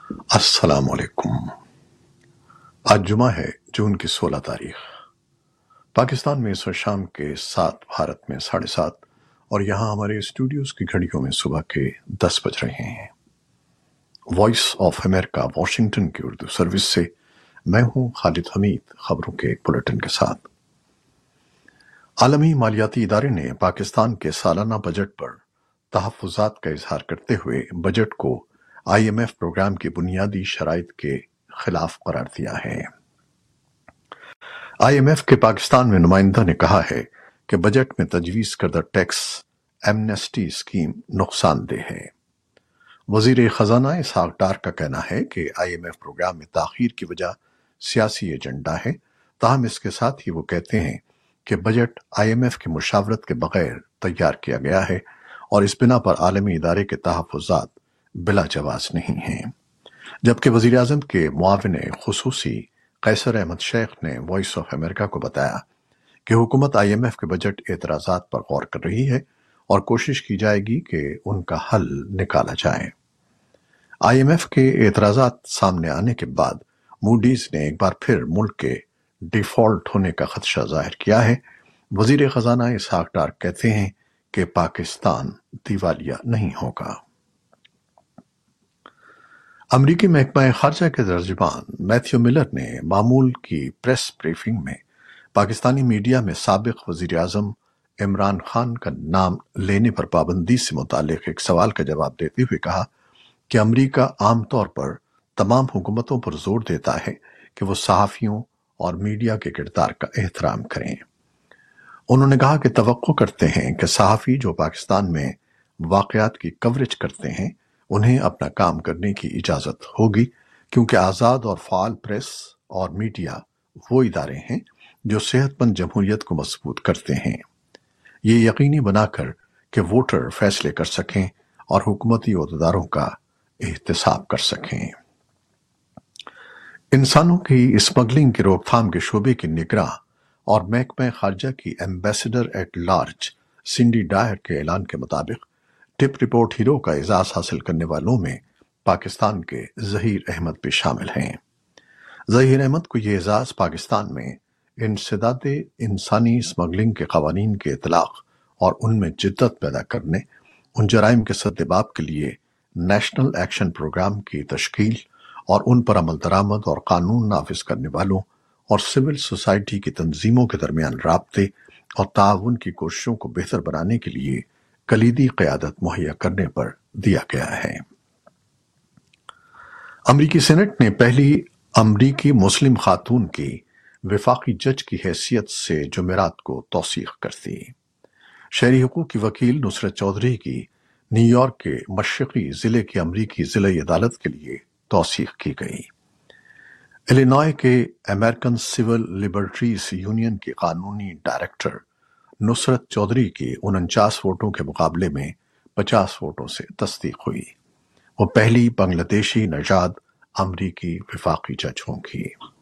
السلام علیکم۔ آج جمعہ ہے، جون کی 16 تاریخ۔ پاکستان میں اس وقت شام کے 7، بھارت میں 7:30، اور یہاں ہمارے اسٹوڈیوز کی گھڑیوں میں صبح کے 10 بج رہے ہیں۔ وائس آف امریکہ واشنگٹن کی اردو سروس سے میں ہوں خالد حمید، خبروں کے ایک بلیٹن کے ساتھ۔ عالمی مالیاتی ادارے نے پاکستان کے سالانہ بجٹ پر تحفظات کا اظہار کرتے ہوئے بجٹ کو IMF پروگرام کی بنیادی شرائط کے خلاف قرار دیا ہے۔ IMF کے پاکستان میں نمائندہ نے کہا ہے کہ بجٹ میں تجویز کردہ ٹیکس ایمنسٹی اسکیم نقصان دہ ہے۔ وزیر خزانہ اسحاق ڈار کا کہنا ہے کہ IMF پروگرام میں تاخیر کی وجہ سیاسی ایجنڈا ہے، تاہم اس کے ساتھ ہی وہ کہتے ہیں کہ بجٹ IMF کی مشاورت کے بغیر تیار کیا گیا ہے اور اس بنا پر عالمی ادارے کے تحفظات بلا جواز نہیں ہیں۔ جبکہ وزیراعظم کے معاون خصوصی قیصر احمد شیخ نے وائس آف امریکہ کو بتایا کہ حکومت IMF کے بجٹ اعتراضات پر غور کر رہی ہے اور کوشش کی جائے گی کہ ان کا حل نکالا جائے۔ IMF کے اعتراضات سامنے آنے کے بعد موڈیز نے ایک بار پھر ملک کے ڈیفالٹ ہونے کا خدشہ ظاہر کیا ہے۔ وزیر خزانہ اسحاق ڈار کہتے ہیں کہ پاکستان دیوالیہ نہیں ہوگا۔ امریکی محکمہ خارجہ کے ترجمان میتھیو ملر نے معمول کی پریس بریفنگ میں پاکستانی میڈیا میں سابق وزیر اعظم عمران خان کا نام لینے پر پابندی سے متعلق ایک سوال کا جواب دیتے ہوئے کہا کہ امریکہ عام طور پر تمام حکومتوں پر زور دیتا ہے کہ وہ صحافیوں اور میڈیا کے کردار کا احترام کریں۔ انہوں نے کہا کہ توقع کرتے ہیں کہ صحافی جو پاکستان میں واقعات کی کوریج کرتے ہیں انہیں اپنا کام کرنے کی اجازت ہوگی، کیونکہ آزاد اور فعال پریس اور میڈیا وہ ادارے ہیں جو صحت مند جمہوریت کو مضبوط کرتے ہیں، یہ یقینی بنا کر کہ ووٹر فیصلے کر سکیں اور حکومتی عہدیداروں کا احتساب کر سکیں۔ انسانوں کی اسمگلنگ کی روک تھام کے شعبے کی نگراں اور محکمہ خارجہ کی ambassador at large Cindy Dyer کے اعلان کے مطابق ٹپ رپورٹ ہیرو کا اعزاز حاصل کرنے والوں میں پاکستان کے ظہیر احمد بھی شامل ہیں۔ ظہیر احمد کو یہ اعزاز پاکستان میں انسداد انسانی اسمگلنگ کے قوانین کے اطلاق اور ان میں جدت پیدا کرنے، ان جرائم کے سدباب کے لیے نیشنل ایکشن پروگرام کی تشکیل اور ان پر عمل درآمد اور قانون نافذ کرنے والوں اور سول سوسائٹی کی تنظیموں کے درمیان رابطے اور تعاون کی کوششوں کو بہتر بنانے کے لیے کلیدی قیادت مہیا کرنے پر دیا گیا ہے۔ امریکی سینٹ نے پہلی امریکی مسلم خاتون کی وفاقی جج کی حیثیت سے جمعرات کو توثیق کر دی۔ شہری حقوق کی وکیل نصرت چودھری کی نیو یارک کے مشرقی ضلع کی امریکی ضلعی عدالت کے لیے توثیق کی گئی۔ الینوائے کے امریکن سول لبرٹیز یونین کی قانونی ڈائریکٹر نصرت چودھری کی 49 ووٹوں کے مقابلے میں 50 ووٹوں سے تصدیق ہوئی۔ وہ پہلی بنگلہ دیشی نژاد امریکی وفاقی جج ہوں گی۔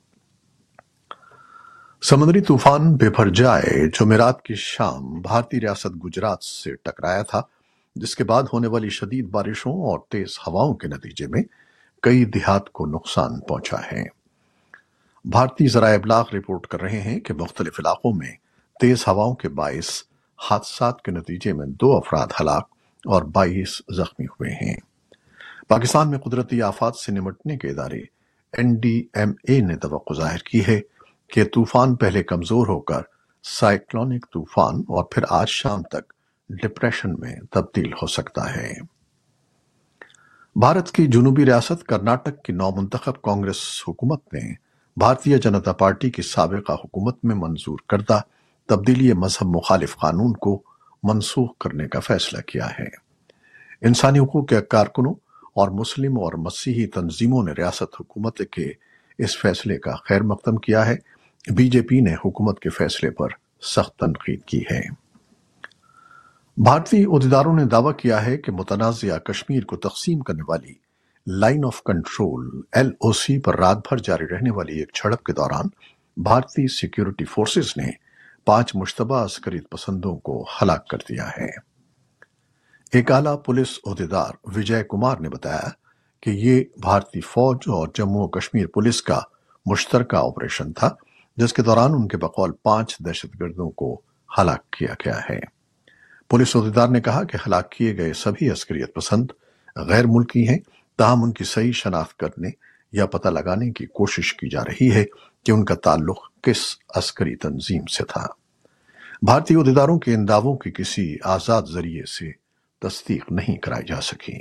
سمندری طوفان بپرجائے جمعرات کی شام بھارتی ریاست گجرات سے ٹکرایا تھا، جس کے بعد ہونے والی شدید بارشوں اور تیز ہواؤں کے نتیجے میں کئی دیہات کو نقصان پہنچا ہے۔ بھارتی ذرائع ابلاغ رپورٹ کر رہے ہیں کہ مختلف علاقوں میں تیز ہواؤں کے باعث حادثات کے نتیجے میں 2 افراد ہلاک اور 22 زخمی ہوئے ہیں۔ پاکستان میں قدرتی آفات سے نمٹنے کے ادارے NDMA نے توقع ظاہر کی ہے کہ طوفان پہلے کمزور ہو کر سائیکلونک طوفان اور پھر آج شام تک ڈپریشن میں تبدیل ہو سکتا ہے۔ بھارت کی جنوبی ریاست کرناٹک کی نومنتخب کانگریس حکومت نے بھارتیہ جنتا پارٹی کی سابقہ حکومت میں منظور کردہ تبدیلی مذہب مخالف قانون کو منسوخ کرنے کا فیصلہ کیا ہے۔ انسانی حقوق کے کارکنوں اور مسلم اور مسیحی تنظیموں نے ریاست حکومت کے اس فیصلے کا خیر مقدم کیا ہے۔ BJP نے حکومت کے فیصلے پر سخت تنقید کی ہے۔ بھارتی عہدیداروں نے دعویٰ کیا ہے کہ متنازعہ کشمیر کو تقسیم کرنے والی لائن آف کنٹرول LOC پر رات بھر جاری رہنے والی ایک جھڑپ کے دوران بھارتی سیکیورٹی فورسز نے 5 مشتبہ عسکری پسندوں کو ہلاک کر دیا ہے۔ ایک اعلیٰ پولیس عہدیدار وجے کمار نے بتایا کہ یہ بھارتی فوج اور جموں و کشمیر پولیس کا مشترکہ آپریشن تھا، جس کے دوران ان کے بقول 5 دہشت گردوں کو ہلاک کیا گیا ہے۔ پولیس عہدیدار نے کہا کہ ہلاک کیے گئے سبھی عسکریت پسند غیر ملکی ہیں، تاہم ان کی صحیح شناخت کرنے یا پتہ لگانے کی کوشش کی جا رہی ہے کہ ان کا تعلق کس عسکری تنظیم سے تھا۔ بھارتی عہدیداروں کے ان دعووں کی کسی آزاد ذریعے سے تصدیق نہیں کرائی جا سکی۔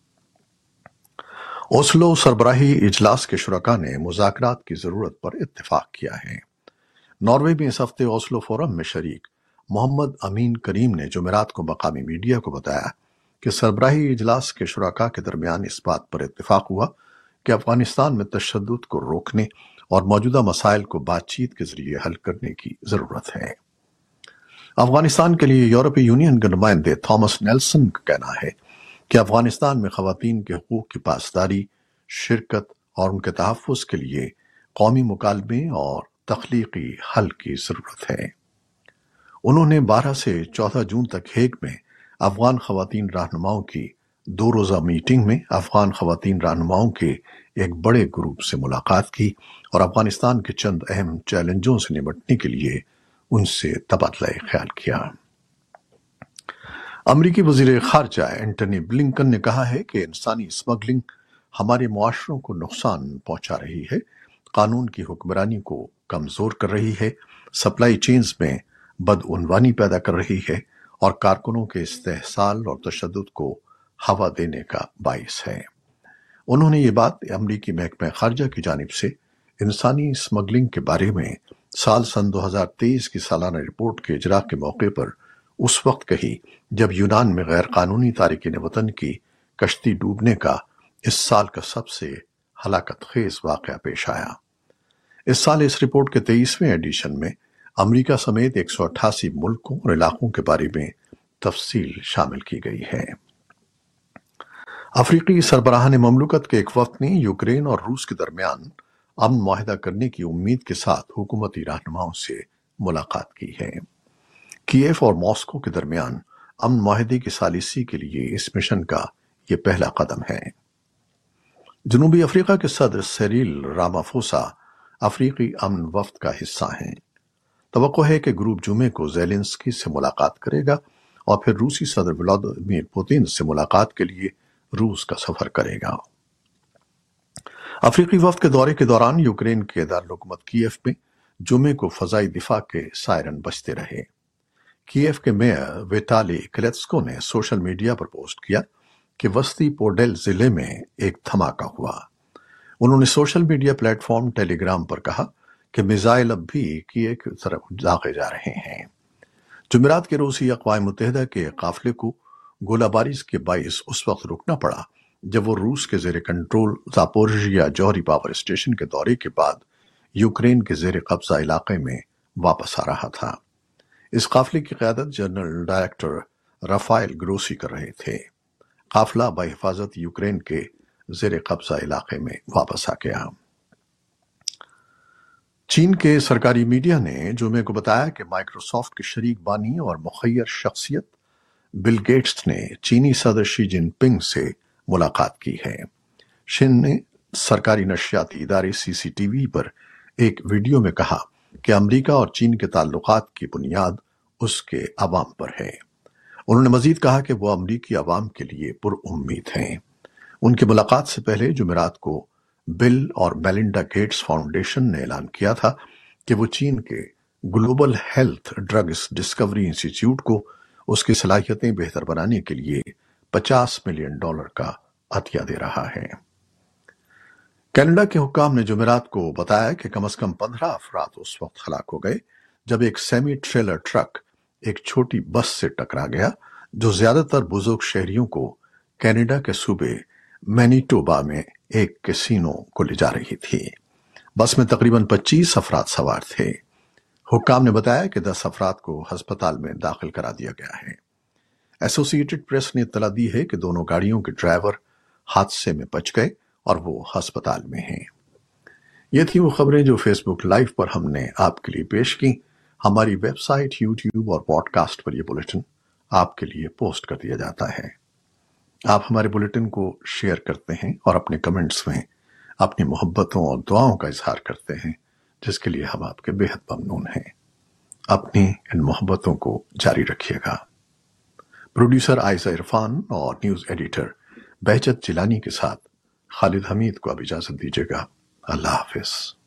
اوسلو سربراہی اجلاس کے شرکاء نے مذاکرات کی ضرورت پر اتفاق کیا ہے۔ ناروے میں اس ہفتے اوسلو فورم میں شریک محمد امین کریم نے جمعرات کو مقامی میڈیا کو بتایا کہ سربراہی اجلاس کے شرکاء کے درمیان اس بات پر اتفاق ہوا کہ افغانستان میں تشدد کو روکنے اور موجودہ مسائل کو بات چیت کے ذریعے حل کرنے کی ضرورت ہے۔ افغانستان کے لیے یورپی یونین کے نمائندے تھامس نیلسن کا کہنا ہے کہ افغانستان میں خواتین کے حقوق کی پاسداری، شرکت اور ان کے تحفظ کے لیے قومی مکالمے اور تخلیقی حل کی ضرورت ہے۔ انہوں نے 12 سے 14 جون تک ہیگ میں افغان خواتین رہنماؤں کی 2 روزہ میٹنگ میں افغان خواتین رہنماؤں کے ایک بڑے گروپ سے ملاقات کی اور افغانستان کے چند اہم چیلنجوں سے نمٹنے کے لیے ان سے تبادلہ خیال کیا۔ امریکی وزیر خارجہ اینٹنی بلنکن نے کہا ہے کہ انسانی اسمگلنگ ہمارے معاشروں کو نقصان پہنچا رہی ہے، قانون کی حکمرانی کو کمزور کر رہی ہے، سپلائی چینز میں بدعنوانی پیدا کر رہی ہے اور کارکنوں کے استحصال اور تشدد کو ہوا دینے کا باعث ہے۔ انہوں نے یہ بات امریکی محکمہ خارجہ کی جانب سے انسانی اسمگلنگ کے بارے میں سن 2023 کی سالانہ رپورٹ کے اجراء کے موقع پر اس وقت کہی جب یونان میں غیر قانونی تارکین وطن کی کشتی ڈوبنے کا اس سال کا سب سے ہلاکت خیز واقعہ پیش آیا۔ اس سال اس رپورٹ کے 23ویں ایڈیشن میں امریکہ سمیت 188 ملکوں اور علاقوں کے بارے میں تفصیل شامل کی گئی ہے۔ افریقی سربراہان مملکت کے ایک وفد نے یوکرین اور روس کے درمیان امن معاہدہ کرنے کی امید کے ساتھ حکومتی رہنماؤں سے ملاقات کی ہے۔ کیف اور ماسکو کے درمیان امن معاہدے کی ثالثی کے لیے اس مشن کا یہ پہلا قدم ہے۔ جنوبی افریقہ کے صدر سیریل رامافوسا افریقی امن وفد کا حصہ ہیں۔ توقع ہے کہ گروپ جمعے کو زیلنسکی سے ملاقات کرے گا اور پھر روسی صدر ولادیمیر پوتین سے ملاقات کے لیے روس کا سفر کرے گا۔ افریقی وفد کے دورے کے دوران یوکرین کے دارالحکومت کیف میں جمعے کو فضائی دفاع کے سائرن بجتے رہے۔ کیف کے میئر ویٹالی کلیتسکو نے سوشل میڈیا پر پوسٹ کیا کہ وسطی پوڈیل ضلع میں ایک دھماکہ ہوا۔ انہوں نے social media platform Telegram پر کہا کہ میزائل اب بھی کیف کی طرف داغے جا رہے ہیں۔ جمعرات کے روز ہی اقوام متحدہ کے قافلے کو گولہ باری کے باعث اس وقت رکنا پڑا جب وہ روس کے زیر کنٹرول زاپورژیا جوہری پاور اسٹیشن کے دورے کے بعد یوکرین کے زیر قبضہ علاقے میں واپس آ رہا تھا۔ اس قافلے کی قیادت جنرل ڈائریکٹر رافائل گروسی کر رہے تھے۔ قافلہ بحفاظت یوکرین کے زیر قبضہ علاقے میں واپس آ گیا۔ چین کے سرکاری میڈیا نے جمعے کو بتایا کہ مائیکروسافٹ کے شریک بانی اور مخیر شخصیت بل گیٹس نے چینی صدر شی جن پنگ سے ملاقات کی ہے۔ شن نے سرکاری نشریاتی ادارے CCTV پر ایک ویڈیو میں کہا کہ امریکہ اور چین کے تعلقات کی بنیاد اس کے عوام پر ہے۔ انہوں نے مزید کہا کہ وہ امریکی عوام کے لیے پر امید ہیں۔ ان کی ملاقات سے پہلے جمعرات کو بل اور میلنڈا گیٹس فاؤنڈیشن نے اعلان کیا تھا کہ وہ چین کے گلوبل ہیلتھ ڈرگز ڈسکوری انسٹی ٹیوٹ کو اس کی صلاحیتیں بہتر بنانے کے لیے $50 ملین کا عطیہ دے رہا ہے۔ کینیڈا کے حکام نے جمعرات کو بتایا کہ کم از کم 15 افراد اس وقت ہلاک ہو گئے جب ایک سیمی ٹریلر ٹرک ایک چھوٹی بس سے ٹکرا گیا جو زیادہ تر بزرگ شہریوں کو کینیڈا کے صوبے مینیٹوبا میں ایک کیسینو کو لے جا رہی تھی۔ بس میں تقریباً 25 افراد سوار تھے۔ حکام نے بتایا کہ 10 افراد کو ہسپتال میں داخل کرا دیا گیا ہے۔ ایسوسی ایٹڈ پریس نے اطلاع دی ہے کہ دونوں گاڑیوں کے ڈرائیور حادثے میں بچ گئے اور وہ ہسپتال میں ہیں۔ یہ تھی وہ خبریں جو فیس بک لائیو پر ہم نے آپ کے لیے پیش کی۔ ہماری ویب سائٹ، یوٹیوب اور پوڈ کاسٹ پر یہ بلیٹن آپ کے لیے پوسٹ کر دیا جاتا ہے۔ آپ ہمارے بلیٹن کو شیئر کرتے ہیں اور اپنے کمنٹس میں اپنی محبتوں اور دعاؤں کا اظہار کرتے ہیں، جس کے لیے ہم آپ کے بےحد ممنون ہیں۔ اپنی ان محبتوں کو جاری رکھیے گا۔ پروڈیوسر عائزہ عرفان اور نیوز ایڈیٹر بہجت جیلانی کے ساتھ خالد حمید کو اب اجازت دیجیے گا۔ اللہ حافظ۔